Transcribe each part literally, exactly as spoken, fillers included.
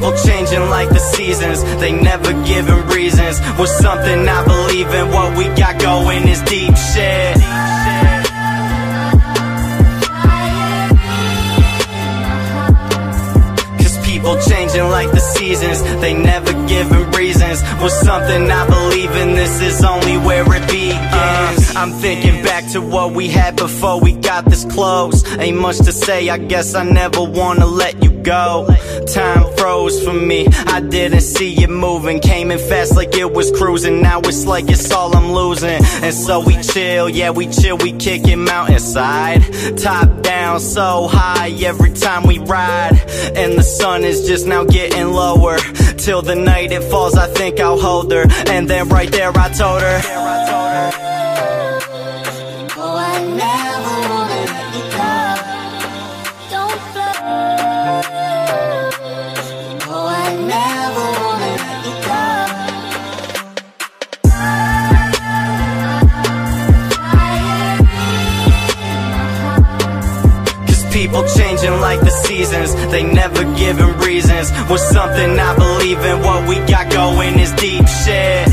people changing like the seasons, they never giving reasons. Was something I believe in, what we got going is deep shit. People changing like the seasons, they never giving reasons. Was something I believe in, this is only where it begins. uh, I'm thinking back to what we had before we got this close. Ain't much to say, I guess I never wanna let you go. Time froze for me, I didn't see it moving. Came in fast like it was cruising, now it's like it's all I'm losing. And so we chill, yeah we chill, we kickin' mountainside. Top down, so high every time we ride. And the sun is just now getting lower. Till the night it falls, I think I'll hold her. And then right there I told her, oh, I never wanna let you go. Don't flow. Oh, I never wanna let you go. Cause people changing like the seasons, they never giving reasons. Was something I believe in, what we got going is deep shit.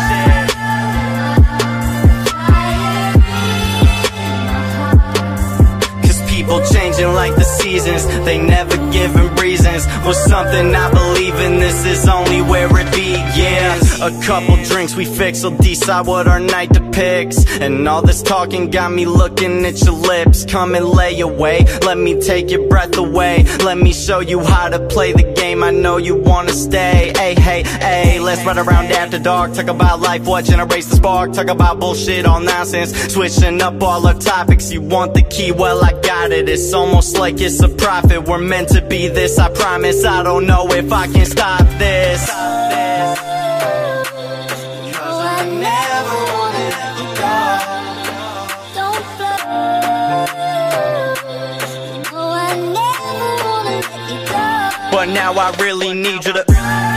Cause people changing like the seasons, they never giving reasons. Was something I believe in, this is only where it begins. A couple drinks we fix, will decide what our night depicts. And all this talking got me looking at your lips. Come and lay away, let me take your breath away. Let me show you how to play the game, I know you wanna stay. Hey, hey, hey, let's ride around after dark. Talk about life, what generates the spark. Talk about bullshit, all nonsense. Switching up all our topics, you want the key, well I got it. It's almost like it's a profit, we're meant to be this, I promise. I don't know if I can stop this. Stop this. Oh, I never wanna let you go. Don't flow. Oh, I never wanna let you go. But now I really need you to